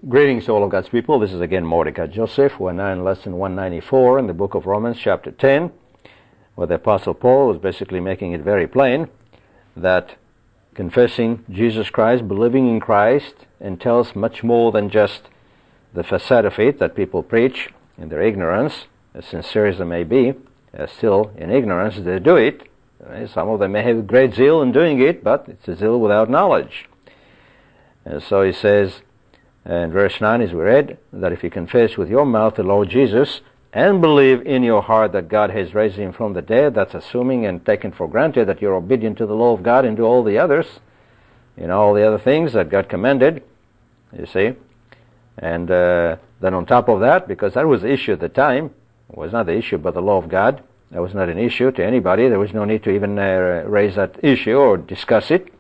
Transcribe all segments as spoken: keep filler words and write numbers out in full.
Greetings to all of God's people. This is again Mordecai Joseph. We're now in lesson one ninety-four in the book of Romans, chapter ten, where the Apostle Paul was basically making it very plain that confessing Jesus Christ, believing in Christ, entails much more than just the facade of it that people preach in their ignorance, as sincere as they may be. Uh, still, in ignorance, they do it. Uh, some of them may have great zeal in doing it, but it's a zeal without knowledge. And so he says, in verse nine, as we read, that if you confess with your mouth the Lord Jesus and believe in your heart that God has raised him from the dead, that's assuming and taken for granted that you're obedient to the law of God and do all the others, you know, all the other things that God commanded, you see. And uh, then on top of that, because that was the issue at the time, it was not the issue but the law of God, that was not an issue to anybody, there was no need to even uh, raise that issue or discuss it.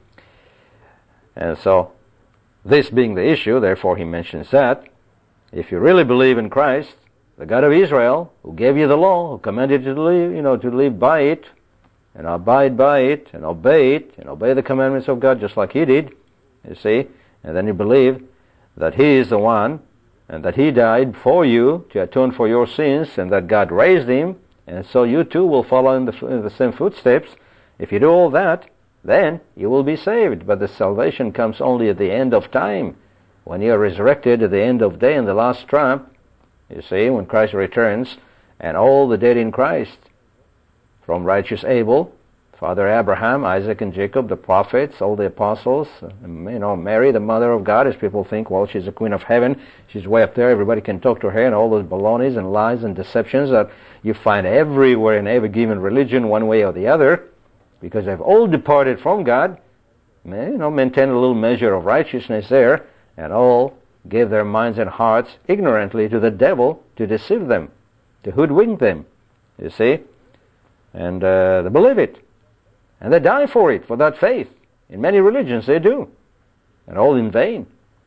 And so, this being the issue, therefore he mentions that if you really believe in Christ, the God of Israel, who gave you the law, who commanded you to live, you know, to live by it, and abide by it, and obey it, and obey the commandments of God just like he did, you see, and then you believe that he is the one, and that he died for you to atone for your sins, and that God raised him, and so you too will follow in the, in the same footsteps. If you do all that, then you will be saved. But the salvation comes only at the end of time, when you are resurrected at the end of day in the last trump, you see, when Christ returns, and all the dead in Christ, from righteous Abel, Father Abraham, Isaac and Jacob, the prophets, all the apostles, you know, Mary, the mother of God, as people think, well, she's the queen of heaven, she's way up there, everybody can talk to her, and all those balonies and lies and deceptions that you find everywhere in every given religion, one way or the other, because they've all departed from God, you know, maintain a little measure of righteousness there, and all gave their minds and hearts ignorantly to the devil to deceive them, to hoodwink them, you see, and uh, they believe it, and they die for it, for that faith. In many religions they do, and all in vain,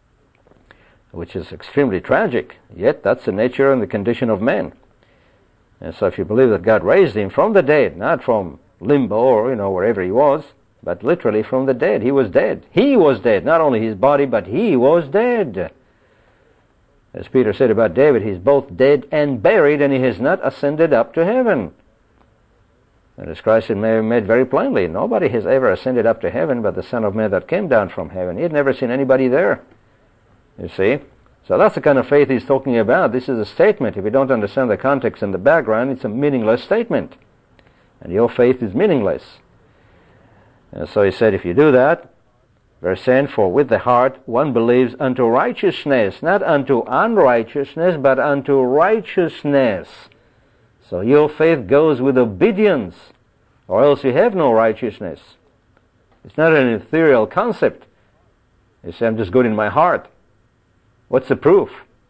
which is extremely tragic, yet that's the nature and the condition of man. And so if you believe that God raised him from the dead, not from limbo or, you know, wherever he was, but literally from the dead. He was dead. He was dead. Not only his body, but he was dead. As Peter said about David, he's both dead and buried, and he has not ascended up to heaven. And as Christ had made very plainly, nobody has ever ascended up to heaven but the Son of Man that came down from heaven. He had never seen anybody there. You see? So that's the kind of faith he's talking about. This is a statement. If you don't understand the context and the background, it's a meaningless statement. And your faith is meaningless. And so he said, if you do that, verse ten, for with the heart one believes unto righteousness, not unto unrighteousness, but unto righteousness. So your faith goes with obedience, or else you have no righteousness. It's not an ethereal concept. You say, I'm just good in my heart. What's the proof?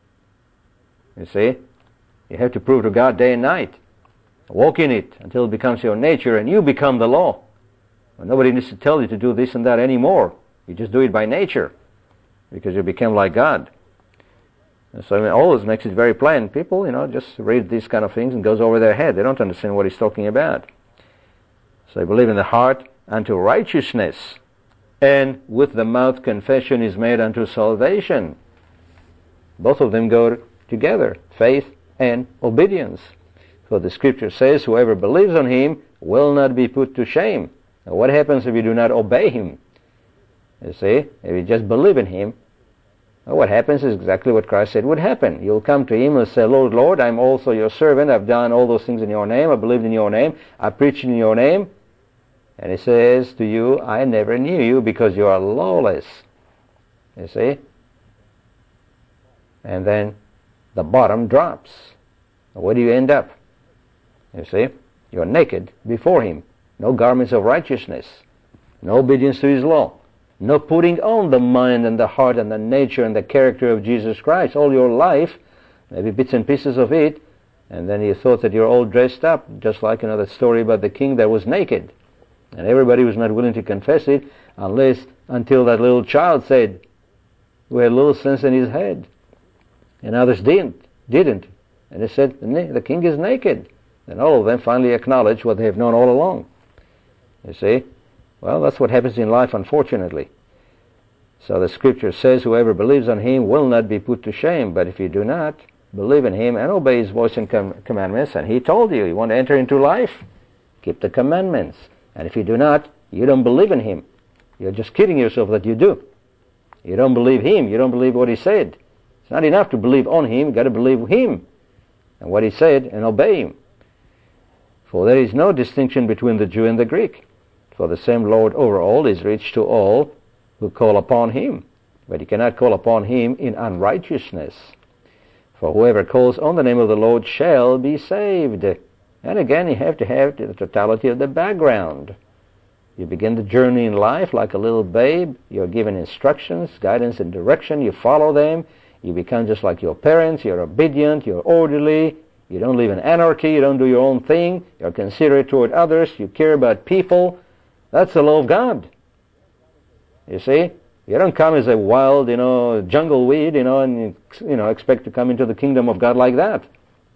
You see, you have to prove to God day and night. Walk in it until it becomes your nature and you become the law. Well, nobody needs to tell you to do this and that anymore. You just do it by nature because you become like God. And so I mean, all this makes it very plain. People, you know, just read these kind of things and goes over their head. They don't understand what he's talking about. So they believe in the heart unto righteousness, and with the mouth confession is made unto salvation. Both of them go together, faith and obedience. For the scripture says, whoever believes on him will not be put to shame. Now, what happens if you do not obey him? You see, if you just believe in him, well, what happens is exactly what Christ said would happen. You'll come to him and say, Lord, Lord, I'm also your servant. I've done all those things in your name. I believed in your name. I preached in your name. And he says to you, I never knew you because you are lawless. You see? And then the bottom drops. Where do you end up? You see, you're naked before him. No garments of righteousness. No obedience to his law. No putting on the mind and the heart and the nature and the character of Jesus Christ. All your life, maybe bits and pieces of it, and then you thought that you're all dressed up, just like another story about the king that was naked. And everybody was not willing to confess it unless, until that little child said, who had little sense in his head. And others didn't. Didn't. And they said, the king is naked. And all of them finally acknowledge what they have known all along. You see? Well, that's what happens in life, unfortunately. So the scripture says, whoever believes on him will not be put to shame. But if you do not believe in him and obey his voice and com- commandments, and he told you, you want to enter into life, keep the commandments. And if you do not, you don't believe in him. You're just kidding yourself that you do. You don't believe him. You don't believe what he said. It's not enough to believe on him. You've got to believe him and what he said and obey him. For there is no distinction between the Jew and the Greek. For the same Lord over all is rich to all who call upon him. But you cannot call upon him in unrighteousness. For whoever calls on the name of the Lord shall be saved. And again, you have to have the totality of the background. You begin the journey in life like a little babe. You're given instructions, guidance, and direction. You follow them. You become just like your parents. You're obedient. You're orderly. You don't live in anarchy. You don't do your own thing. You're considerate toward others. You care about people. That's the law of God. You see? You don't come as a wild, you know, jungle weed, you know, and, you know, expect to come into the kingdom of God like that.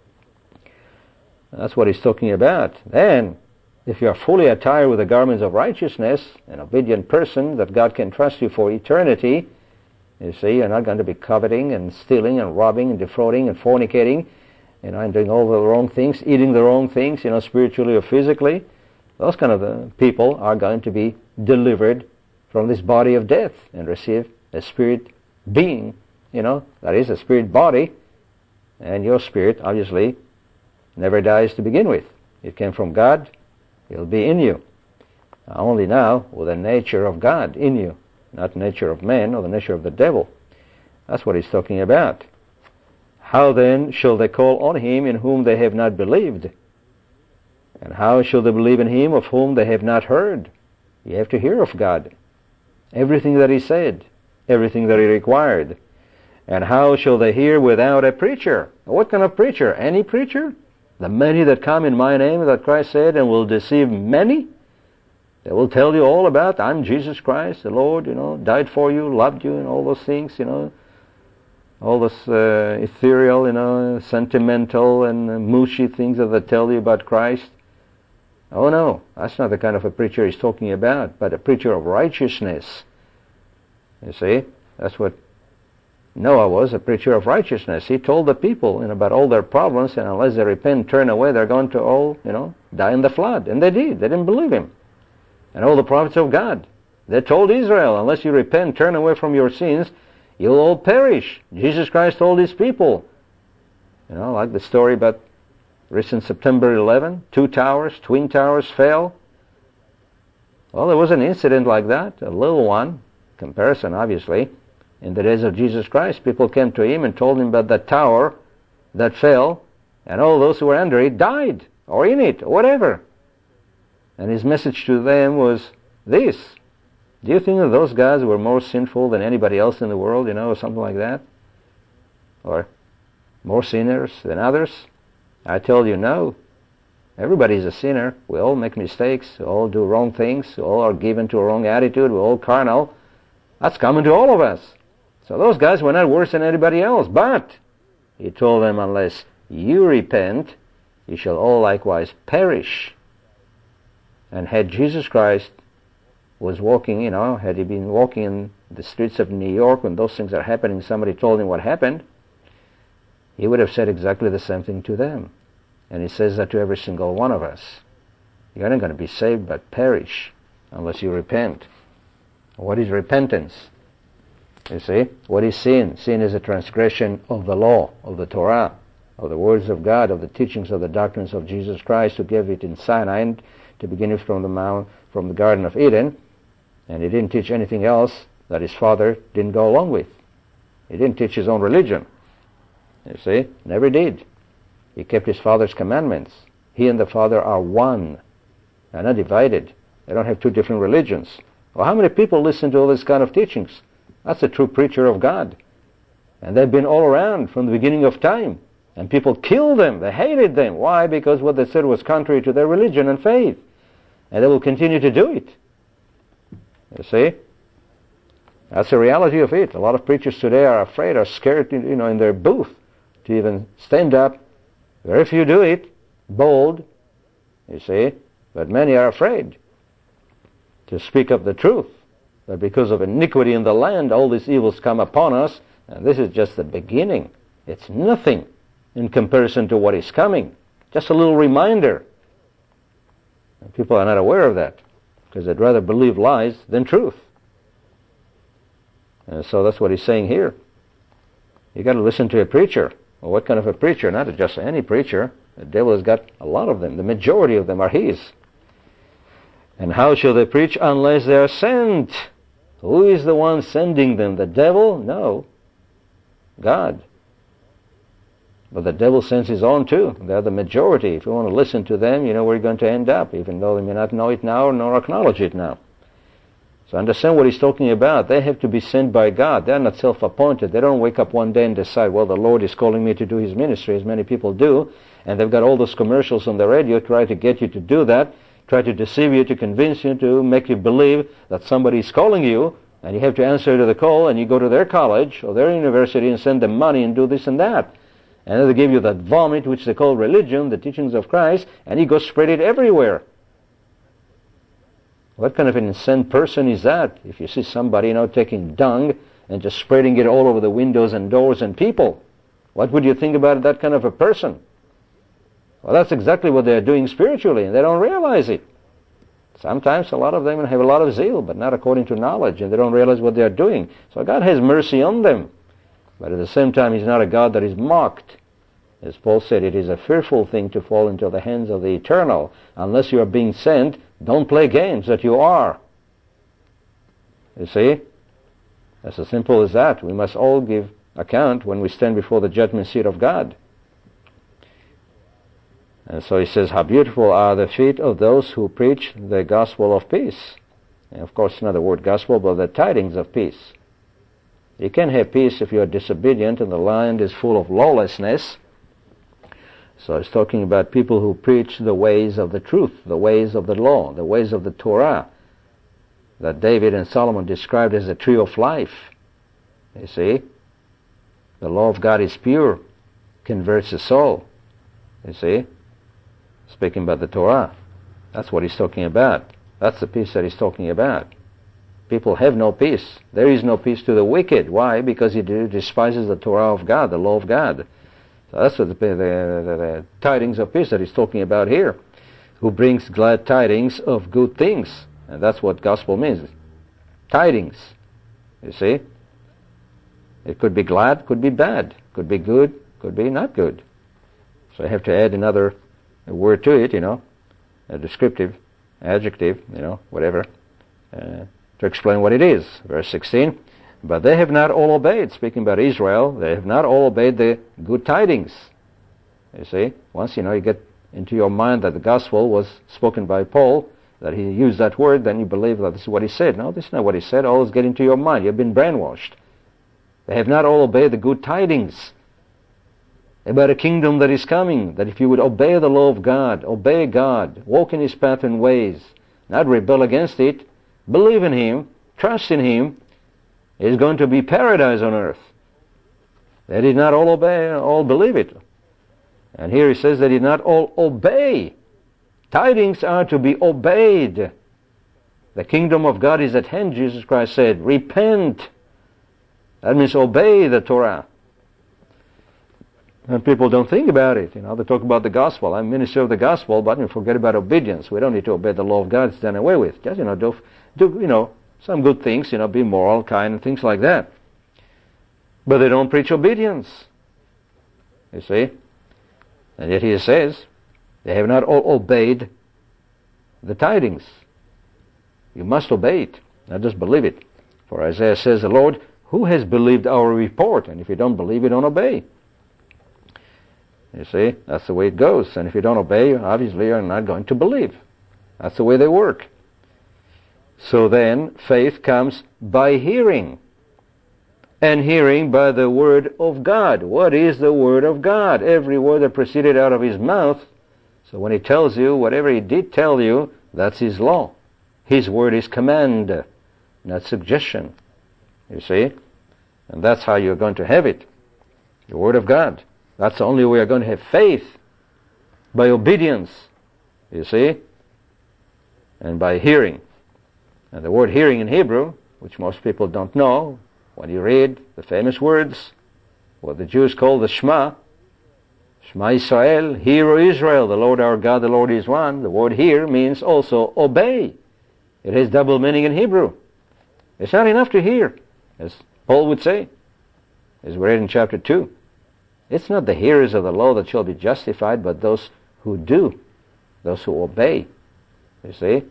That's what he's talking about. Then, if you are fully attired with the garments of righteousness, an obedient person that God can trust you for eternity, you see, you're not going to be coveting and stealing and robbing and defrauding and fornicating, you know, and doing all the wrong things, eating the wrong things, you know, spiritually or physically. Those kind of uh, people are going to be delivered from this body of death and receive a spirit being, you know, that is a spirit body, and your spirit obviously never dies to begin with. It came from God. It'll be in you. Only now with the nature of God in you, not the nature of man or the nature of the devil. That's what he's talking about. How then shall they call on him in whom they have not believed? And how shall they believe in him of whom they have not heard? You have to hear of God. Everything that he said, everything that he required. And how shall they hear without a preacher? What kind of preacher? Any preacher? The many that come in my name, that Christ said, and will deceive many. They will tell you all about, I'm Jesus Christ, the Lord, you know, died for you, loved you, and all those things, you know. All those uh, ethereal, you know, sentimental and uh, mushy things that they tell you about Christ. Oh no, that's not the kind of a preacher he's talking about, but a preacher of righteousness. You see, that's what Noah was, a preacher of righteousness. He told the people, you know, about all their problems, and unless they repent and turn away, they're going to all, you know, die in the flood. And they did. They didn't believe him. And all the prophets of God, they told Israel, unless you repent, turn away from your sins, you'll all perish. Jesus Christ told his people. You know, like the story about recent September eleventh, two towers, twin towers fell. Well, there was an incident like that, a little one, comparison obviously. In the days of Jesus Christ, people came to him and told him about that tower that fell, and all those who were under it died, or in it, or whatever. And his message to them was this: do you think that those guys were more sinful than anybody else in the world, you know, or something like that? Or more sinners than others? I tell you, no. Everybody's a sinner. We all make mistakes. We all do wrong things. We all are given to a wrong attitude. We're all carnal. That's common to all of us. So those guys were not worse than anybody else. But he told them, unless you repent, you shall all likewise perish. And had Jesus Christ was walking, you know, had he been walking in the streets of New York when those things are happening, somebody told him what happened, he would have said exactly the same thing to them. And he says that to every single one of us. You're not going to be saved but perish unless you repent. What is repentance? You see, what is sin? Sin is a transgression of the law, of the Torah, of the words of God, of the teachings of the doctrines of Jesus Christ, who gave it in Sinai to begin with from the Mount, from the Garden of Eden, and he didn't teach anything else that his Father didn't go along with. He didn't teach his own religion. You see, never did. He kept his Father's commandments. He and the Father are one. They're not divided. They don't have two different religions. Well, how many people listen to all this kind of teachings? That's a true preacher of God. And they've been all around from the beginning of time. And people killed them. They hated them. Why? Because what they said was contrary to their religion and faith. And they will continue to do it. You see? That's the reality of it. A lot of preachers today are afraid, are scared, you know, in their booth to even stand up. Very few do it. Bold. You see? But many are afraid to speak up the truth. But because of iniquity in the land, all these evils come upon us, and this is just the beginning. It's nothing in comparison to what is coming. Just a little reminder. And people are not aware of that, because they'd rather believe lies than truth. And so that's what he's saying here. You got to listen to a preacher. Well, what kind of a preacher? Not just any preacher. The devil has got a lot of them. The majority of them are his. And how shall they preach unless they are sent? Who is the one sending them? The devil? No. God. But the devil sends his own too. They're the majority. If you want to listen to them, you know where you're going to end up, even though they may not know it now nor acknowledge it now. So understand what he's talking about. They have to be sent by God. They're not self-appointed. They don't wake up one day and decide, well, the Lord is calling me to do his ministry, as many people do. And they've got all those commercials on the radio try to get you to do that, try to deceive you, to convince you, to make you believe that somebody is calling you, and you have to answer to the call, and you go to their college or their university and send them money and do this and that. And then they give you that vomit, which they call religion, the teachings of Christ, and you go spread it everywhere. What kind of an insane person is that? If you see somebody, you know, taking dung and just spreading it all over the windows and doors and people, what would you think about that kind of a person? Well, that's exactly what they're doing spiritually, and they don't realize it. Sometimes a lot of them have a lot of zeal, but not according to knowledge, and they don't realize what they're doing. So God has mercy on them. But at the same time, he's not a God that is mocked. As Paul said, it is a fearful thing to fall into the hands of the eternal. Unless you are being sent, don't play games that you are. You see? That's as simple as that. We must all give account when we stand before the judgment seat of God. And so he says, how beautiful are the feet of those who preach the gospel of peace. And of course, not the word gospel, but the tidings of peace. You can't have peace if you are disobedient and the land is full of lawlessness. So he's talking about people who preach the ways of the truth, the ways of the law, the ways of the Torah, that David and Solomon described as the tree of life. You see? The law of God is pure, converts the soul. You see? Speaking about the Torah. That's what he's talking about. That's the peace that he's talking about. People have no peace. There is no peace to the wicked. Why? Because he despises the Torah of God, the law of God. So that's what the, the, the, the tidings of peace that he's talking about here. Who brings glad tidings of good things. And that's what gospel means. Tidings. You see? It could be glad, could be bad. Could be good, could be not good. So I have to add another word to it, you know. A descriptive, adjective, you know, whatever. Uh, to explain what it is. Verse sixteen. But they have not all obeyed. Speaking about Israel, they have not all obeyed the good tidings. You see, once you know you get into your mind that the gospel was spoken by Paul, that he used that word, then you believe that this is what he said. No, this is not what he said. Always get into your mind. You've been brainwashed. They have not all obeyed the good tidings about a kingdom that is coming, that if you would obey the law of God, obey God, walk in his path and ways, not rebel against it, believe in him, trust in him, is going to be paradise on earth. They did not all obey, all believe it. And here he says they did not all obey. Tidings are to be obeyed. The kingdom of God is at hand, Jesus Christ said. Repent. That means obey the Torah. And people don't think about it. You know, they talk about the gospel. I'm a minister of the gospel, but you forget about obedience. We don't need to obey the law of God. It's done away with. Just, you know, do, do you know, some good things, you know, be moral, kind, and things like that. But they don't preach obedience. You see? And yet he says, they have not all obeyed the tidings. You must obey it, not just believe it. For Isaiah says, the Lord, who has believed our report? And if you don't believe, you don't obey. You see? That's the way it goes. And if you don't obey, obviously you're not going to believe. That's the way they work. So then, faith comes by hearing, and hearing by the word of God. What is the word of God? Every word that proceeded out of his mouth. So when he tells you, whatever he did tell you, that's his law. His word is command, not suggestion. You see? And that's how you're going to have it. The word of God. That's the only way you're going to have faith. By obedience. You see? And by hearing. And the word hearing in Hebrew which most people don't know, when you read the famous words, what the Jews call the Shema, Shema Israel, Hear, O Israel, the Lord our God, the Lord is one. The word hear means also obey. It has double meaning in Hebrew. It's not enough to hear, as Paul would say, as we read in chapter two. It's not the hearers of the law that shall be justified, but those who do, those who obey. You see?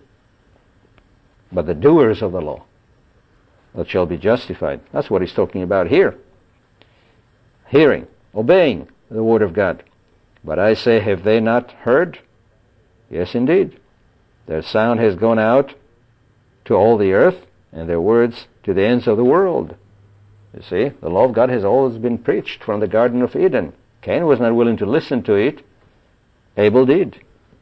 But the doers of the law that shall be justified. That's what he's talking about here. Hearing, obeying the word of God. But I say, have they not heard? Yes, indeed. Their sound has gone out to all the earth, and their words to the ends of the world. You see, the law of God has always been preached from the Garden of Eden. Cain was not willing to listen to it. Abel did.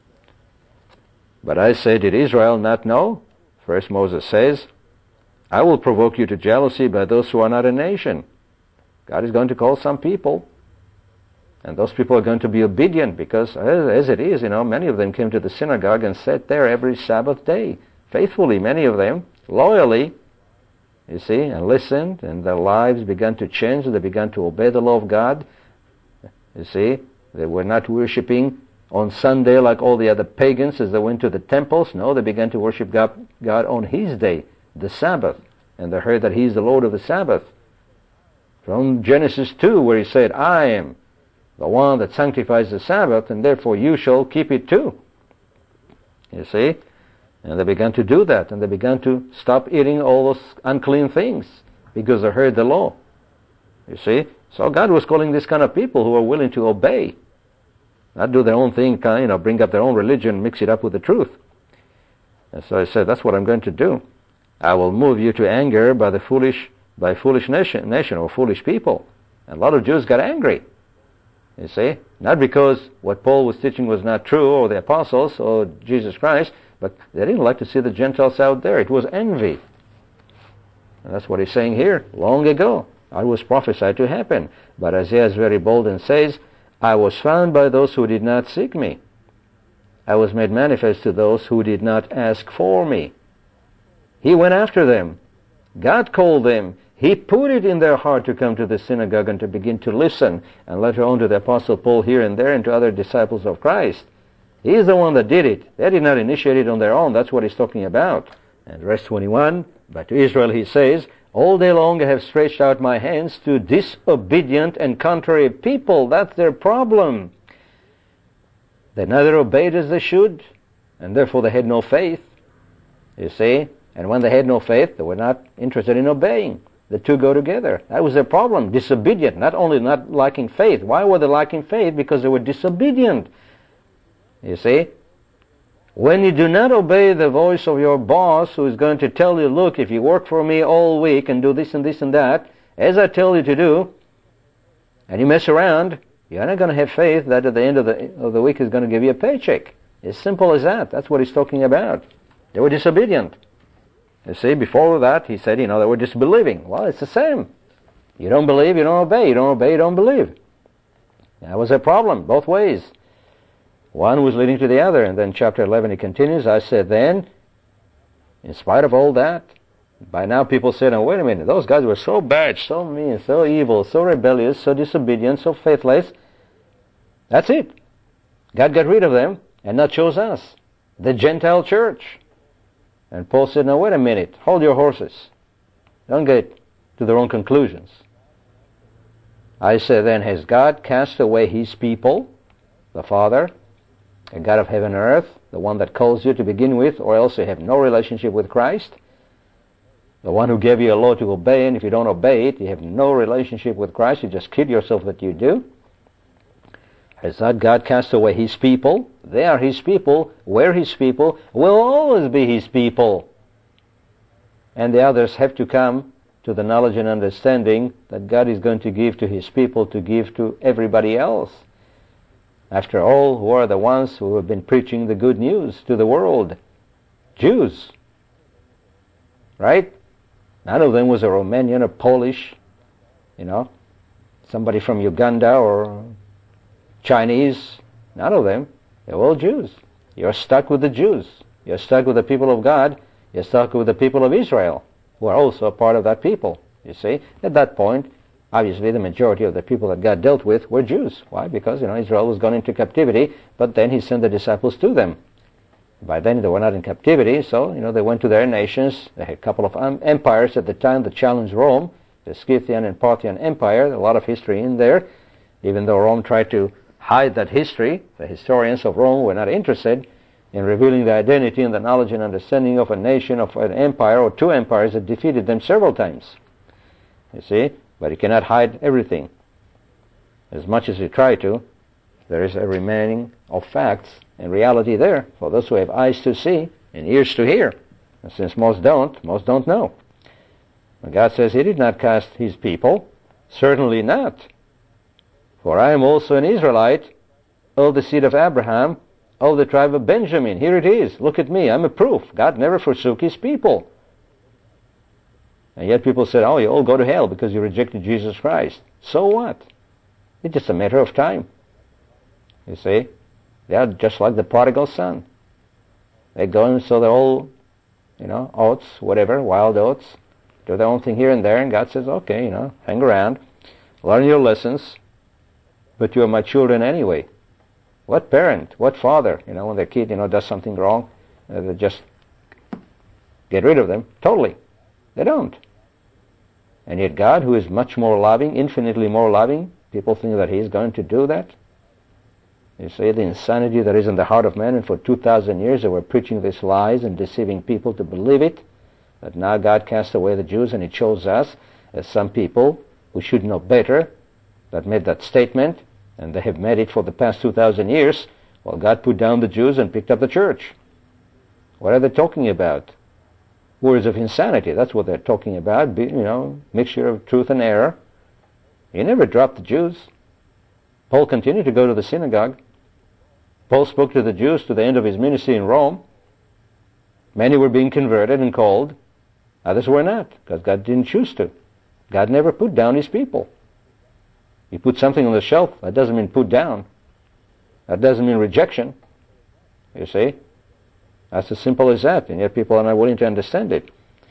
But I say, did Israel not know? First Moses says, I will provoke you to jealousy by those who are not a nation. God is going to call some people, and those people are going to be obedient, because as it is, you know, many of them came to the synagogue and sat there every Sabbath day, faithfully, many of them, loyally, you see, and listened, and their lives began to change, and they began to obey the law of God. You see, they were not worshiping on Sunday like all the other pagans as they went to the temples. No, they began to worship God, God on His day, the Sabbath, and they heard that He is the Lord of the Sabbath. From Genesis two, where He said, I am the one that sanctifies the Sabbath, and therefore you shall keep it too. You see? And they began to do that, and they began to stop eating all those unclean things, because they heard the law. You see? So God was calling this kind of people who are willing to obey, not do their own thing, kind of, you know, bring up their own religion, mix it up with the truth. And so I said, that's what I'm going to do. I will move you to anger by the foolish, by foolish nation, nation or foolish people. And a lot of Jews got angry. You see? Not because what Paul was teaching was not true, or the apostles, or Jesus Christ, but they didn't like to see the Gentiles out there. It was envy. And that's what he's saying here. Long ago, it was prophesied to happen. But Isaiah is very bold and says, I was found by those who did not seek me. I was made manifest to those who did not ask for me. He went after them. God called them. He put it in their heart to come to the synagogue and to begin to listen, and later on to the Apostle Paul here and there and to other disciples of Christ. He's the one that did it. They did not initiate it on their own. That's what he's talking about. And verse twenty-one, but to Israel he says, all day long I have stretched out my hands to disobedient and contrary people. That's their problem. They neither obeyed as they should, and therefore they had no faith. You see? And when they had no faith, they were not interested in obeying. The two go together. That was their problem. Disobedient. Not only not liking faith. Why were they lacking faith? Because they were disobedient. You see? When you do not obey the voice of your boss, who is going to tell you, look, if you work for me all week and do this and this and that, as I tell you to do, and you mess around, you're not going to have faith that at the end of the, of the week is going to give you a paycheck. As simple as that. That's what he's talking about. They were disobedient. You see, before that, he said, you know, they were disbelieving. Well, it's the same. You don't believe, you don't obey. You don't obey, you don't believe. That was a problem, both ways. One was leading to the other. And then chapter eleven, he continues, I said then, in spite of all that, by now people said, oh, wait a minute, those guys were so bad, so mean, so evil, so rebellious, so disobedient, so faithless. That's it. God got rid of them and not chose us, the Gentile church. And Paul said, now wait a minute, hold your horses. Don't get to their own conclusions. I said, then has God cast away His people, the Father, the God of heaven and earth, the one that calls you to begin with, or else you have no relationship with Christ, the one who gave you a law to obey, and if you don't obey it, you have no relationship with Christ, you just kid yourself that you do. Has not God cast away His people? They are His people. We're His people. We'll always be His people. And the others have to come to the knowledge and understanding that God is going to give to His people to give to everybody else. After all, who are the ones who have been preaching the good news to the world? Jews. Right? None of them was a Romanian or Polish, you know, somebody from Uganda or Chinese. None of them. They're all Jews. You're stuck with the Jews. You're stuck with the people of God. You're stuck with the people of Israel. who are also a part of that people. You see, at that point, obviously the majority of the people that God dealt with were Jews. Why? Because, you know, Israel was gone into captivity, but then he sent the disciples to them. By then they were not in captivity, so, you know, they went to their nations. They had a couple of um, empires at the time that challenged Rome, the Scythian and Parthian Empire, a lot of history in there. Even though Rome tried to hide that history, the historians of Rome were not interested in revealing the identity and the knowledge and understanding of a nation, of an empire, or two empires that defeated them several times. You see? But you cannot hide everything. As much as you try to, there is a remaining of facts and reality there for those who have eyes to see and ears to hear. And since most don't, most don't know. And God says he did not cast his people. Certainly not. For I am also an Israelite, of the seed of Abraham, of the tribe of Benjamin. Here it is. Look at me. I'm a proof. God never forsook his people. And yet people said, oh, you all go to hell because you rejected Jesus Christ. So what? It's just a matter of time. You see? They are just like the prodigal son. They go and sow their old, you know, oats, whatever, wild oats, do their own thing here and there, and God says, okay, you know, hang around, learn your lessons, but you are my children anyway. What parent, what father, you know, when their kid, you know, does something wrong, uh, they just get rid of them totally. They don't. And yet God, who is much more loving, infinitely more loving, people think that he is going to do that. You see the insanity that is in the heart of man, and for two thousand years they were preaching these lies and deceiving people to believe it, that now God cast away the Jews and he chose us as some people who should know better that made that statement, and they have made it for the past two thousand years. Well, God put down the Jews and picked up the church. What are they talking about? Words of insanity, that's what they're talking about, you know, mixture of truth and error. He never dropped the Jews. Paul continued to go to the synagogue. Paul spoke to the Jews to the end of his ministry in Rome. Many were being converted and called. Others were not, because God didn't choose to. God never put down his people. He put something on the shelf, that doesn't mean put down. That doesn't mean rejection. You see? That's as simple as that, and yet people are not willing to understand it.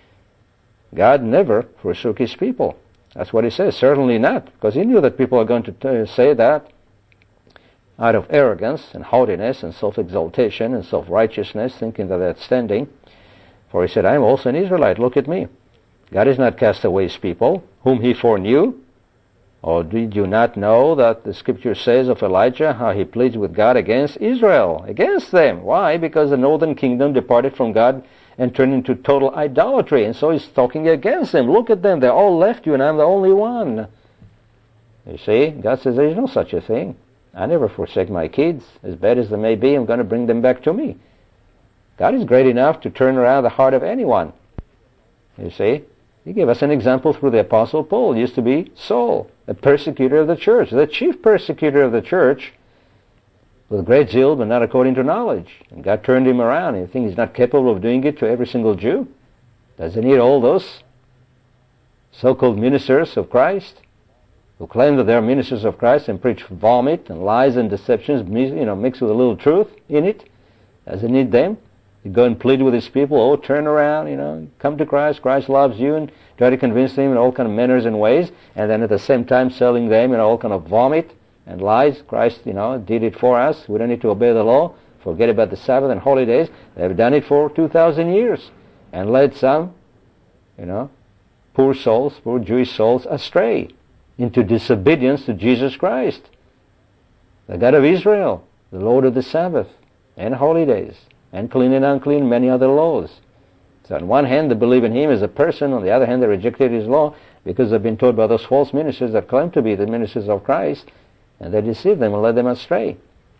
God never forsook his people. That's what he says. Certainly not, because he knew that people are going to t- say that out of arrogance and haughtiness and self-exaltation and self-righteousness, thinking that that's standing. For he said, I am also an Israelite. Look at me. God has not cast away his people, whom he foreknew. Or did you not know that the scripture says of Elijah how he pleads with God against Israel, against them? Why? Because the northern kingdom departed from God and turned into total idolatry. And so he's talking against them. Look at them. They all left you and I'm the only one. You see, God says there is no such a thing. I never forsake my kids. As bad as they may be, I'm going to bring them back to me. God is great enough to turn around the heart of anyone. You see, he gave us an example through the Apostle Paul. He used to be Saul, a persecutor of the church, the chief persecutor of the church, with great zeal, but not according to knowledge. And God turned him around. You think he's not capable of doing it to every single Jew? Does he need all those so-called ministers of Christ who claim that they're ministers of Christ and preach vomit and lies and deceptions, you know, mixed with a little truth in it? Does he need them? You go and plead with his people, oh, turn around, you know, come to Christ, Christ loves you, and try to convince them in all kind of manners and ways, and then at the same time selling them in all kind of vomit and lies. Christ, you know, did it for us. We don't need to obey the law. Forget about the Sabbath and holidays. They've done it for two thousand years and led some, you know, poor souls, poor Jewish souls astray into disobedience to Jesus Christ, the God of Israel, the Lord of the Sabbath and holidays, and clean and unclean, many other laws. So on one hand, they believe in him as a person. On the other hand, they rejected his law because they've been taught by those false ministers that claim to be the ministers of Christ, and they deceive them and led them astray.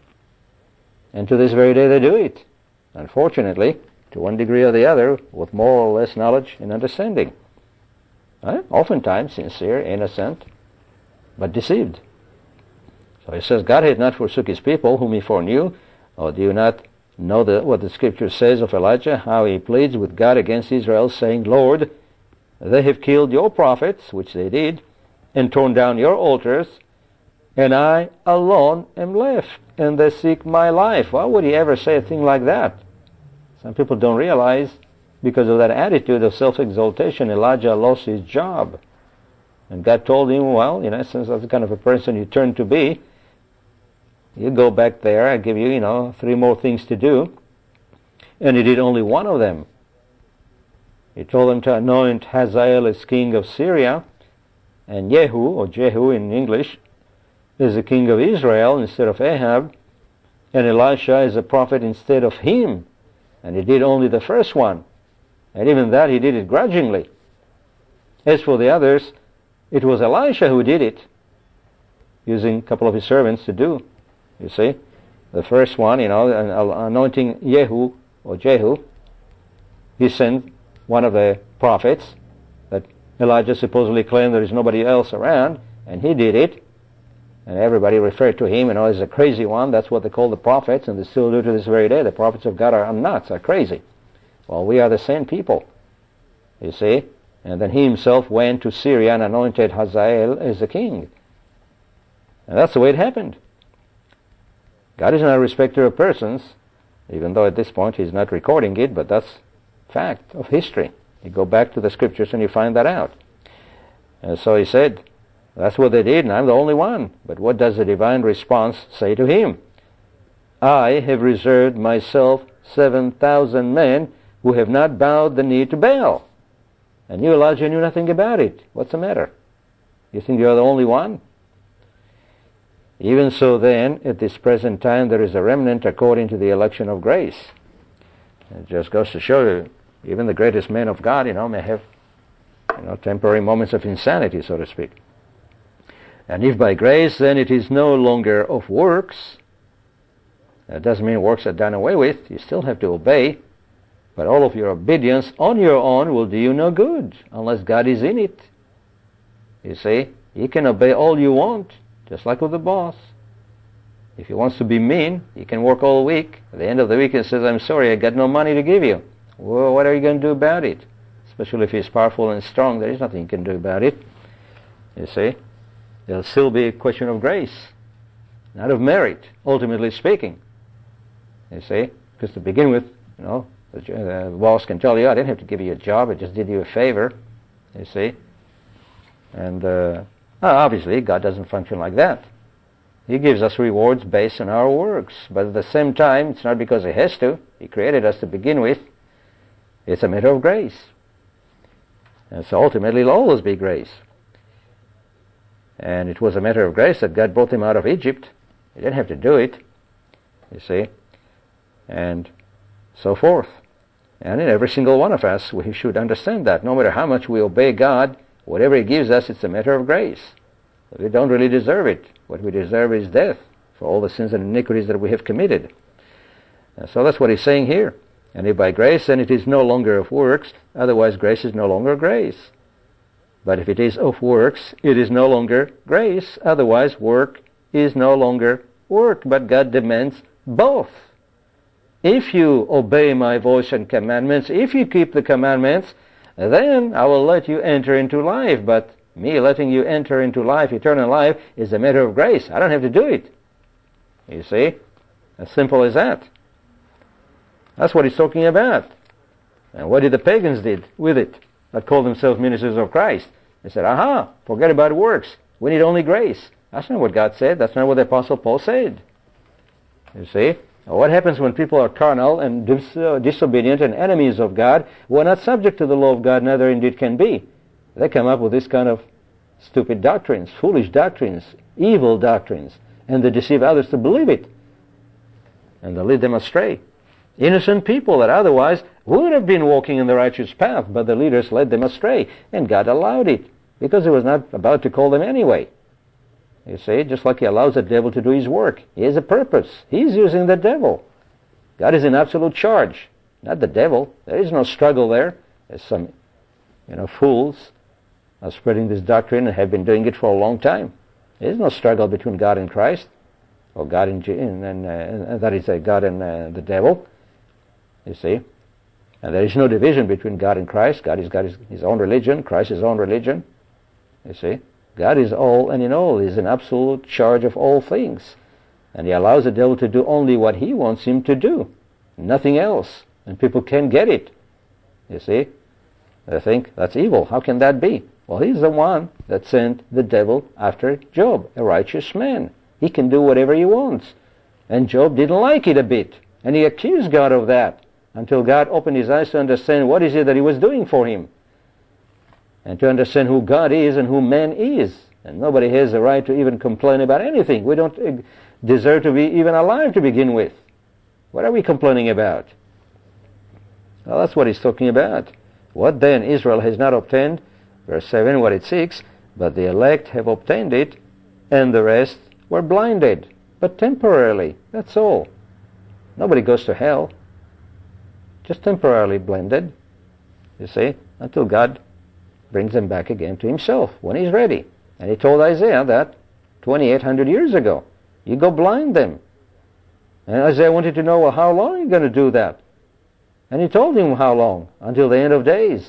And to this very day they do it, unfortunately, to one degree or the other, with more or less knowledge and understanding. Right? Oftentimes sincere, innocent, but deceived. So he says, God had not forsook his people, whom he foreknew. Or do you not know the, what the scripture says of Elijah, how he pleads with God against Israel, saying, Lord, they have killed your prophets, which they did, and torn down your altars, and I alone am left, and they seek my life. Why would he ever say a thing like that? Some people don't realize because of that attitude of self-exaltation, Elijah lost his job. And God told him, well, in essence, that's the kind of a person you turn to be. You go back there, I give you, you know, three more things to do. And he did only one of them. He told him to anoint Hazael as king of Syria, and Jehu, or Jehu in English, is the king of Israel instead of Ahab, and Elisha is a prophet instead of him. And he did only the first one. And even that he did it grudgingly. As for the others, it was Elisha who did it, using a couple of his servants to do. You see, the first one, you know, anointing Jehu, or Jehu, he sent one of the prophets that Elijah supposedly claimed there is nobody else around, and he did it. And everybody referred to him, you know, as a crazy one. That's what they call the prophets, and they still do to this very day. The prophets of God are nuts, are crazy. Well, we are the same people, you see. And then he himself went to Syria and anointed Hazael as the king. And that's the way it happened. God is not a respecter of persons, even though at this point he's not recording it, but that's fact of history. You go back to the scriptures and you find that out. And so he said, that's what they did, and I'm the only one. But what does the divine response say to him? I have reserved myself seven thousand men who have not bowed the knee to Baal. And you, Elijah, knew nothing about it. What's the matter? You think you're the only one? Even so then, at this present time, there is a remnant according to the election of grace. It just goes to show you, even the greatest men of God, you know, may have, you know, temporary moments of insanity, so to speak. And if by grace, then it is no longer of works. That doesn't mean works are done away with. You still have to obey. But all of your obedience on your own will do you no good, unless God is in it. You see, you can obey all you want, just like with the boss. If he wants to be mean, he can work all week. At the end of the week, he says, I'm sorry, I got no money to give you. Well, what are you going to do about it? Especially if he's powerful and strong, there is nothing you can do about it. You see, there'll still be a question of grace, not of merit, ultimately speaking. You see, because to begin with, you know, the boss can tell you, I didn't have to give you a job, I just did you a favor. You see, and uh, obviously God doesn't function like that. He gives us rewards based on our works, but at the same time, it's not because he has to. He created us to begin with. It's a matter of grace. And so ultimately it'll always be grace. And it was a matter of grace that God brought him out of Egypt. He didn't have to do it, you see, and so forth. And in every single one of us, we should understand that. No matter how much we obey God, whatever he gives us, it's a matter of grace. We don't really deserve it. What we deserve is death for all the sins and iniquities that we have committed. And so that's what he's saying here. And if by grace, then it is no longer of works, otherwise grace is no longer grace. But if it is of works, it is no longer grace, otherwise work is no longer work. But God demands both. If you obey my voice and commandments, if you keep the commandments, then I will let you enter into life. But me letting you enter into life, eternal life, is a matter of grace. I don't have to do it. You see? As simple as that. That's what he's talking about. And what did the pagans did with it that called themselves ministers of Christ? They said, aha, forget about works. We need only grace. That's not what God said. That's not what the Apostle Paul said. You see? What happens when people are carnal and dis- uh, disobedient and enemies of God, who are not subject to the law of God, neither indeed can be? They come up with this kind of stupid doctrines, foolish doctrines, evil doctrines, and they deceive others to believe it. And they lead them astray. Innocent people that otherwise would have been walking in the righteous path, but the leaders led them astray, and God allowed it, because he was not about to call them anyway. You see, just like he allows the devil to do his work. He has a purpose. He's using the devil. God is in absolute charge, not the devil. There is no struggle there. There's some, you know, fools are spreading this doctrine and have been doing it for a long time. There is no struggle between God and Christ, or God and, and, uh, and that is uh, God and uh, the devil. You see, and there is no division between God and Christ. God is got his, his own religion. Christ is his own religion. You see, God is all and in all. He is in absolute charge of all things, and he allows the devil to do only what he wants him to do, nothing else. And people can't get it. You see? They think that's evil. How can that be? Well, he's the one that sent the devil after Job, a righteous man. He can do whatever he wants. And Job didn't like it a bit. And he accused God of that until God opened his eyes to understand what is it that he was doing for him. And to understand who God is and who man is. And nobody has the right to even complain about anything. We don't deserve to be even alive to begin with. What are we complaining about? Well, that's what he's talking about. What then Israel has not obtained, verse seven, what it seeks, but the elect have obtained it, and the rest were blinded, but temporarily, that's all. Nobody goes to hell, just temporarily blinded, you see, until God brings them back again to himself when he's ready. And he told Isaiah that twenty-eight hundred years ago. You go blind them. And Isaiah wanted to know, well, how long are you going to do that? And he told him how long, until the end of days.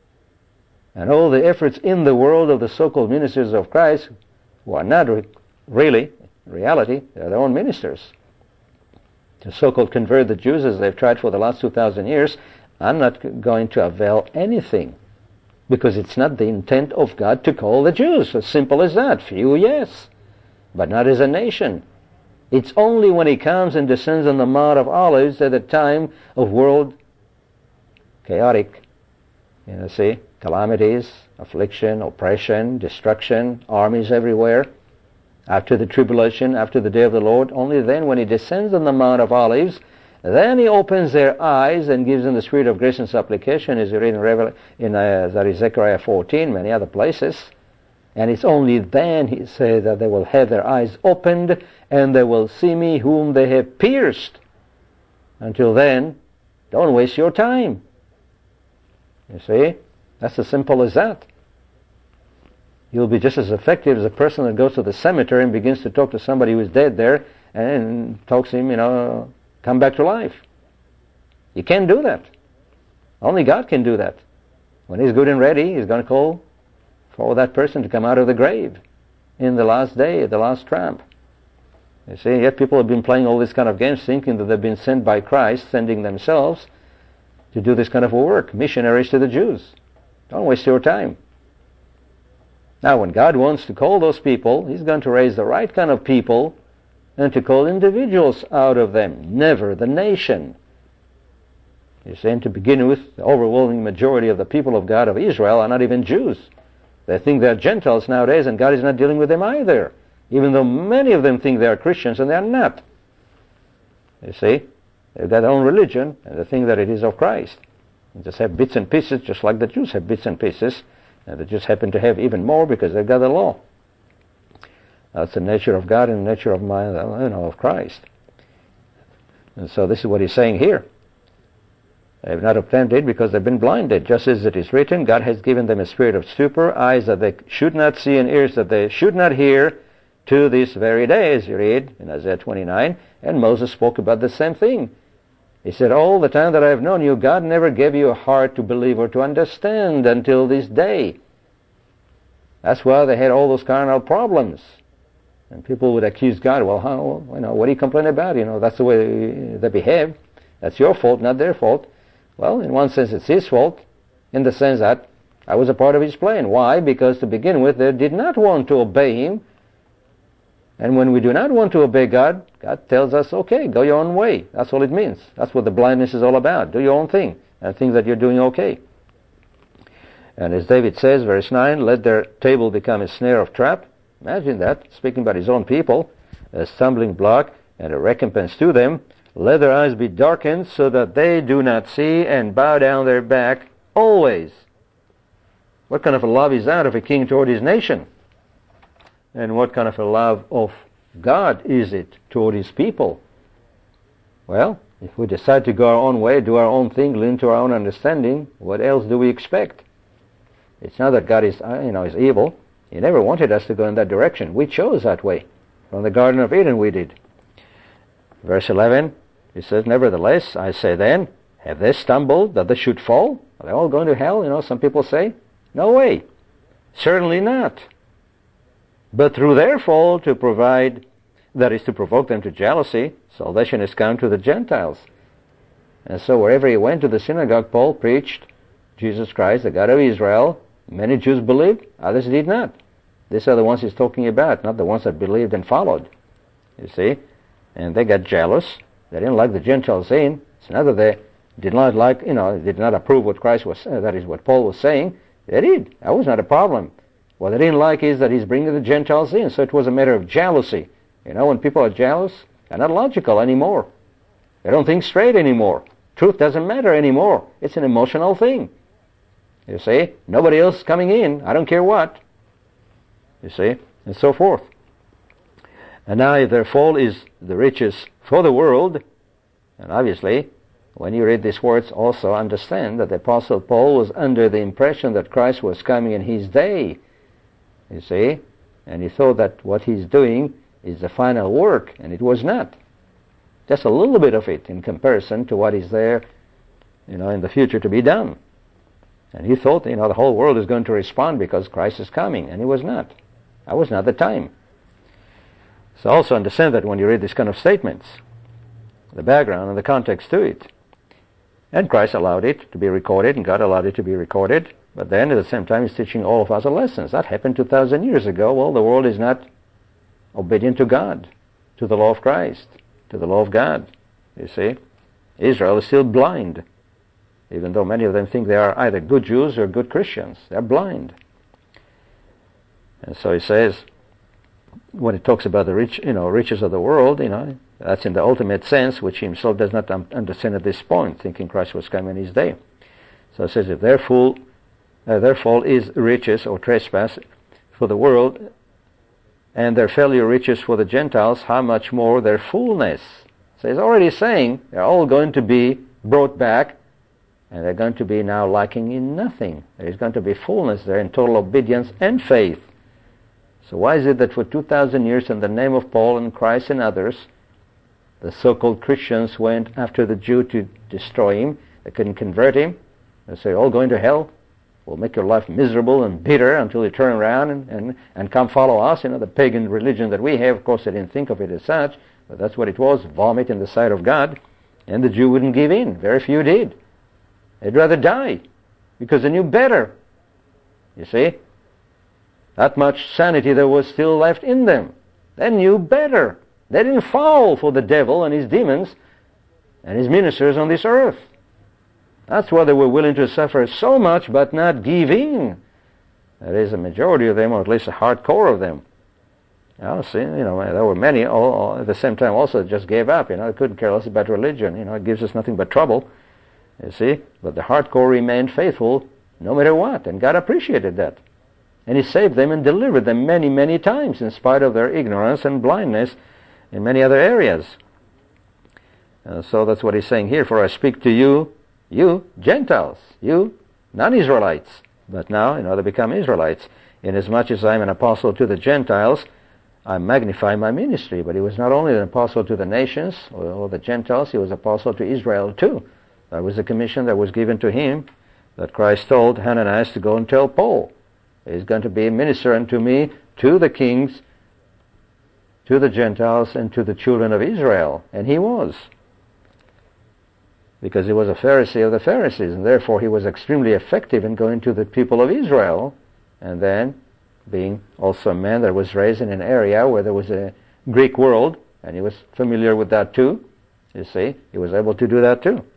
And all the efforts in the world of the so-called ministers of Christ, who are not re- really, in reality, they're their own ministers, to so-called convert the Jews as they've tried for the last two thousand years, are not going to avail anything. Because it's not the intent of God to call the Jews. As simple as that. Few, yes, but not as a nation. It's only when he comes and descends on the Mount of Olives at the time of world chaotic, you know, see, calamities, affliction, oppression, destruction, armies everywhere, after the tribulation, after the day of the Lord, only then when he descends on the Mount of Olives, then he opens their eyes and gives them the spirit of grace and supplication, as you read in, Revel- in uh, that is Zechariah fourteen, many other places. And it's only then, he said, that they will have their eyes opened and they will see me whom they have pierced. Until then, don't waste your time. You see? That's as simple as that. You'll be just as effective as a person that goes to the cemetery and begins to talk to somebody who's dead there and talks to him, you know, come back to life. You can't do that. Only God can do that. When he's good and ready, he's going to call for that person to come out of the grave in the last day, the last trump. You see, yet people have been playing all these kind of games thinking that they've been sent by Christ, sending themselves to do this kind of work, missionaries to the Jews. Don't waste your time. Now, when God wants to call those people, he's going to raise the right kind of people and to call individuals out of them, never the nation. You see, and to begin with, the overwhelming majority of the people of God of Israel are not even Jews. They think they're Gentiles nowadays, and God is not dealing with them either, even though many of them think they are Christians, and they are not. You see, they've got their own religion, and they think that it is of Christ. They just have bits and pieces, just like the Jews have bits and pieces, and they just happen to have even more because they've got the law. That's the nature of God and the nature of my, you know, of Christ. And so this is what he's saying here. They have not obtained it because they've been blinded. Just as it is written, God has given them a spirit of stupor, eyes that they should not see and ears that they should not hear, to this very day, as you read in Isaiah twenty-nine. And Moses spoke about the same thing. He said, all the time that I have known you, God never gave you a heart to believe or to understand until this day. That's why they had all those carnal problems. And people would accuse God, well, how, you know, what do you complain about? You know, that's the way they behave. That's your fault, not their fault. Well, in one sense, it's his fault, in the sense that I was a part of his plan. Why? Because to begin with, they did not want to obey him. And when we do not want to obey God, God tells us, okay, go your own way. That's all it means. That's what the blindness is all about. Do your own thing, and think that you're doing okay. And as David says, verse nine, let their table become a snare of trap. Imagine that, speaking about his own people, a stumbling block and a recompense to them. Let their eyes be darkened so that they do not see, and bow down their back always. What kind of a love is that of a king toward his nation? And what kind of a love of God is it toward his people? Well, if we decide to go our own way, do our own thing, lean to our own understanding, what else do we expect? It's not that God is, you know, is evil. He never wanted us to go in that direction. We chose that way. From the Garden of Eden we did. Verse eleven, he says, nevertheless, I say then, have they stumbled that they should fall? Are they all going to hell? You know, some people say. No way. Certainly not. But through their fall to provide, that is to provoke them to jealousy, salvation has come to the Gentiles. And so wherever he went to the synagogue, Paul preached Jesus Christ, the God of Israel. Many Jews believed, others did not. These are the ones he's talking about, not the ones that believed and followed. You see? And they got jealous. They didn't like the Gentiles in. It's not that they did not like, you know, did not approve what Christ was, uh, that is what Paul was saying. They did. That was not a problem. What they didn't like is that he's bringing the Gentiles in. So it was a matter of jealousy. You know, when people are jealous, they're not logical anymore. They don't think straight anymore. Truth doesn't matter anymore. It's an emotional thing. You see? Nobody else coming in. I don't care what. You see? And so forth. And now if their fall is the riches for the world, and obviously, when you read these words, also understand that the Apostle Paul was under the impression that Christ was coming in his day. You see? And he thought that what he's doing is the final work, and it was not. Just a little bit of it in comparison to what is there, you know, in the future to be done. And he thought, you know, the whole world is going to respond because Christ is coming, and it was not. That was not the time. So also understand that when you read these kind of statements, the background and the context to it. And Christ allowed it to be recorded, and God allowed it to be recorded, but then at the same time he's teaching all of us a lesson. That happened two thousand years ago. Well, the world is not obedient to God, to the law of Christ, to the law of God. You see? Israel is still blind, even though many of them think they are either good Jews or good Christians. They're blind. And so he says, when he talks about the rich, you know, riches of the world, you know, that's in the ultimate sense, which he himself does not um, understand at this point, thinking Christ was coming in his day. So it says, if their fall, uh, their fall is riches or trespass for the world, and their failure riches for the Gentiles, how much more their fullness? So he's already saying they're all going to be brought back, and they're going to be now lacking in nothing. There is going to be fullness there in total obedience and faith. So why is it that for two thousand years in the name of Paul and Christ and others, the so-called Christians went after the Jew to destroy him? They couldn't convert him. They say, all going to hell. We'll make your life miserable and bitter until you turn around and, and, and come follow us. You know, the pagan religion that we have. Of course, they didn't think of it as such, but that's what it was, vomit in the sight of God. And the Jew wouldn't give in. Very few did. They'd rather die because they knew better. You see? That much sanity there was still left in them. They knew better. They didn't fall for the devil and his demons and his ministers on this earth. That's why they were willing to suffer so much but not give in. That is, a majority of them, or at least a hardcore of them. You see, you know, there were many all, all, at the same time also just gave up. You know, they couldn't care less about religion. You know, it gives us nothing but trouble. You see, but the hardcore remained faithful no matter what, and God appreciated that. And he saved them and delivered them many, many times in spite of their ignorance and blindness in many other areas. Uh, so that's what he's saying here. For I speak to you, you Gentiles, you non-Israelites. But now, you know, they become Israelites. Inasmuch as I am an apostle to the Gentiles, I magnify my ministry. But he was not only an apostle to the nations or, or the Gentiles, he was apostle to Israel too. That was the commission that was given to him, that Christ told Hananias to go and tell Paul. He's going to be a minister unto me, to the kings, to the Gentiles, and to the children of Israel. And he was. Because he was a Pharisee of the Pharisees, and therefore he was extremely effective in going to the people of Israel, and then being also a man that was raised in an area where there was a Greek world, and he was familiar with that too. You see, he was able to do that too.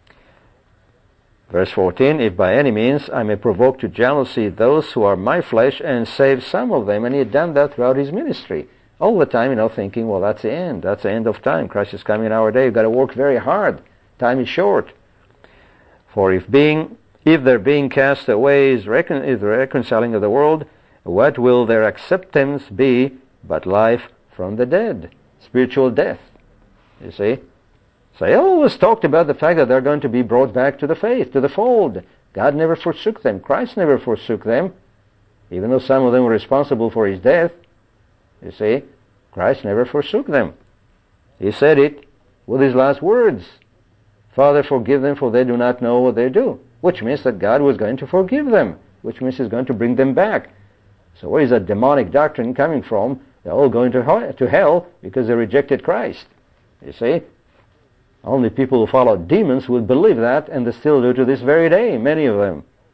Verse fourteen, if by any means I may provoke to jealousy those who are my flesh and save some of them. And he had done that throughout his ministry. All the time, you know, thinking, well, that's the end. That's the end of time. Christ is coming in our day. You've got to work very hard. Time is short. For if being, if their being cast away is, recon, is the reconciling of the world, what will their acceptance be but life from the dead? Spiritual death. You see? So he always talked about the fact that they're going to be brought back to the faith, to the fold. God never forsook them. Christ never forsook them. Even though some of them were responsible for his death, you see, Christ never forsook them. He said it with his last words. Father, forgive them, for they do not know what they do. Which means that God was going to forgive them. Which means he's going to bring them back. So where is that demonic doctrine coming from? They're all going to to hell because they rejected Christ. You see? Only people who follow demons would believe that, and they still do to this very day, many of them.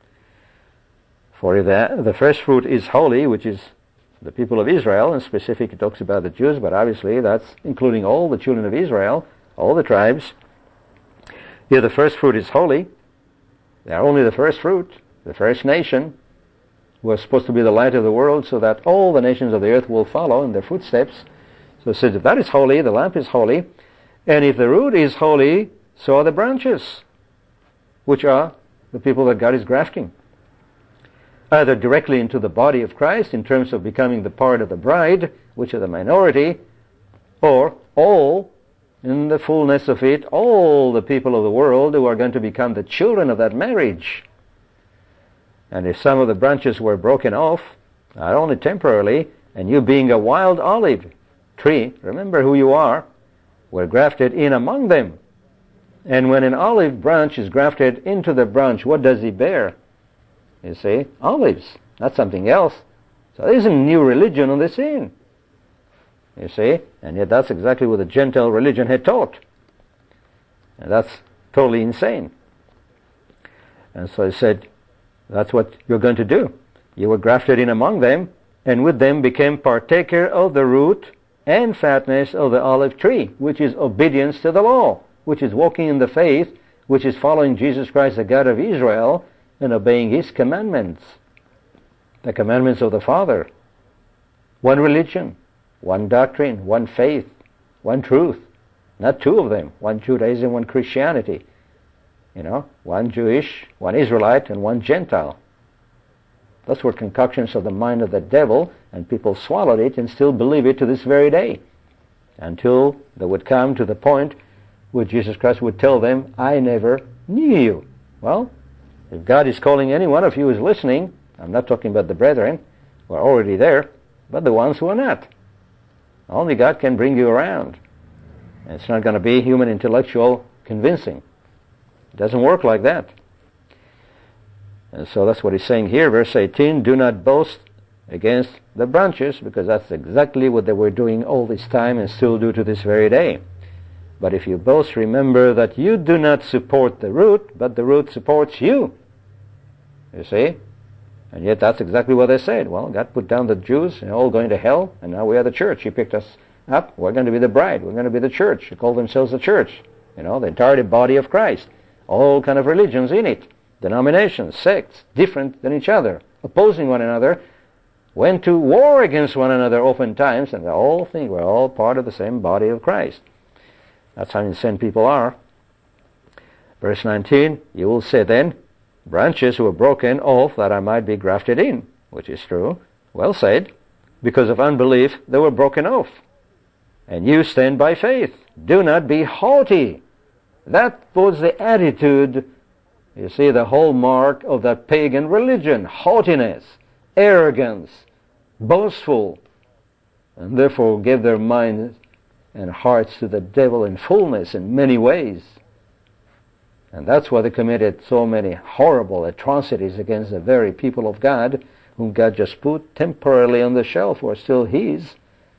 For if the, the first fruit is holy, which is the people of Israel, and specifically talks about the Jews, but obviously that's including all the children of Israel, all the tribes. If the first fruit is holy, they are only the first fruit, the first nation, who are supposed to be the light of the world, so that all the nations of the earth will follow in their footsteps. So it says, if that is holy, the lamp is holy, and if the root is holy, so are the branches, which are the people that God is grafting, either directly into the body of Christ in terms of becoming the part of the bride, which are the minority, or all, in the fullness of it, all the people of the world who are going to become the children of that marriage. And if some of the branches were broken off, not only temporarily, and you being a wild olive tree, remember who you are, were grafted in among them. And when an olive branch is grafted into the branch, what does he bear? You see, olives, not something else. So there isn't new religion on the scene. You see, and yet that's exactly what the Gentile religion had taught. And that's totally insane. And so he said, that's what you're going to do. You were grafted in among them, and with them became partaker of the root and fatness of the olive tree, which is obedience to the law, which is walking in the faith, which is following Jesus Christ, the God of Israel, and obeying His commandments, the commandments of the Father. One religion, one doctrine, one faith, one truth. Not two of them, one Judaism, one Christianity. You know, one Jewish, one Israelite, and one Gentile. Those were concoctions of the mind of the devil, and people swallowed it and still believe it to this very day, until they would come to the point where Jesus Christ would tell them, I never knew you. Well, if God is calling any one of you who is listening, I'm not talking about the brethren who are already there, but the ones who are not. Only God can bring you around. And it's not going to be human intellectual convincing. It doesn't work like that. And so that's what he's saying here, verse eighteen, do not boast against the branches, because that's exactly what they were doing all this time and still do to this very day. But if you boast, remember that you do not support the root, but the root supports you. You see? And yet that's exactly what they said. Well, God put down the Jews, and all going to hell, and now we are the church. He picked us up. We're going to be the bride. We're going to be the church. They call themselves the church. You know, the entire body of Christ. All kind of religions in it. Denominations, sects, different than each other, opposing one another, went to war against one another oftentimes, and they all think we're all part of the same body of Christ. That's how insane people are. Verse nineteen, you will say then, branches were broken off that I might be grafted in, which is true. Well said. Because of unbelief, they were broken off. And you stand by faith. Do not be haughty. That was the attitude, you see, the hallmark of that pagan religion. Haughtiness, arrogance, boastful, and therefore give their minds and hearts to the devil in fullness in many ways. And that's why they committed so many horrible atrocities against the very people of God, whom God just put temporarily on the shelf, were still His.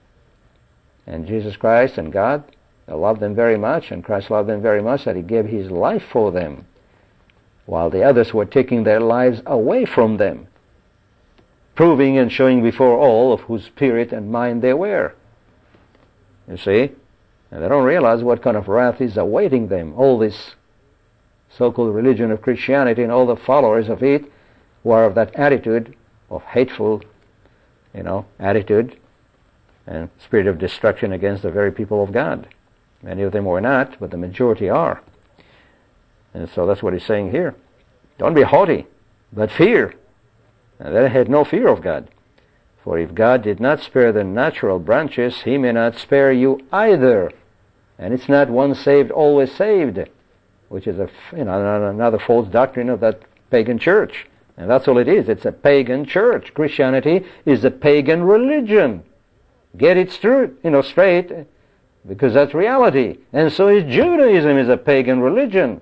And Jesus Christ and God loved them very much, and Christ loved them very much, that He gave His life for them, while the others were taking their lives away from them, proving and showing before all of whose spirit and mind they were. You see? And they don't realize what kind of wrath is awaiting them. All this so-called religion of Christianity and all the followers of it who are of that attitude of hateful, you know, attitude and spirit of destruction against the very people of God. Many of them were not, but the majority are. And so that's what he's saying here. Don't be haughty, but fear. And they had no fear of God. For if God did not spare the natural branches, He may not spare you either. And it's not one saved, always saved, which is a, you know, another false doctrine of that pagan church. And that's all it is. It's a pagan church. Christianity is a pagan religion. Get it straight, you know, straight, because that's reality. And so is Judaism is a pagan religion.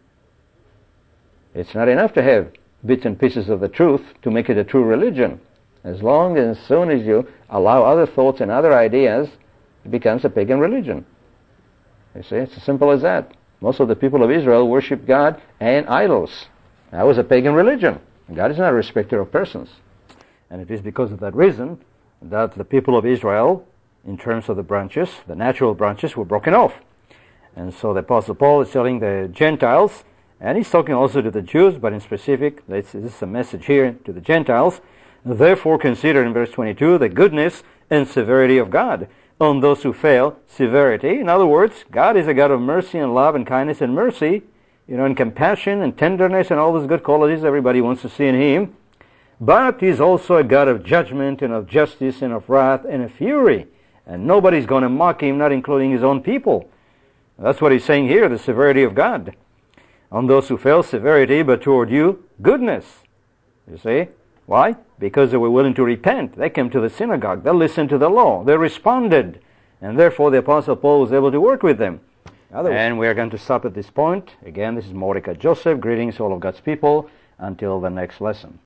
It's not enough to have bits and pieces of the truth to make it a true religion. As long as, as soon as you allow other thoughts and other ideas, it becomes a pagan religion. You see, it's as simple as that. Most of the people of Israel worship God and idols. That was a pagan religion. God is not a respecter of persons. And it is because of that reason that the people of Israel, in terms of the branches, the natural branches, were broken off. And so the Apostle Paul is telling the Gentiles, and he's talking also to the Jews, but in specific, this is a message here to the Gentiles, therefore consider in verse twenty-two the goodness and severity of God on those who fail. Severity, in other words, God is a God of mercy and love and kindness and mercy, you know, and compassion and tenderness and all those good qualities everybody wants to see in Him. But He's also a God of judgment and of justice and of wrath and of fury. And nobody's going to mock Him, not including His own people. That's what He's saying here, the severity of God. On those who fail, severity, but toward you, goodness. You see? Why? Because they were willing to repent. They came to the synagogue. They listened to the law. They responded. And therefore the Apostle Paul was able to work with them. Otherwise, and we are going to stop at this point. Again, this is Mordecai Joseph. Greetings, all of God's people. Until the next lesson.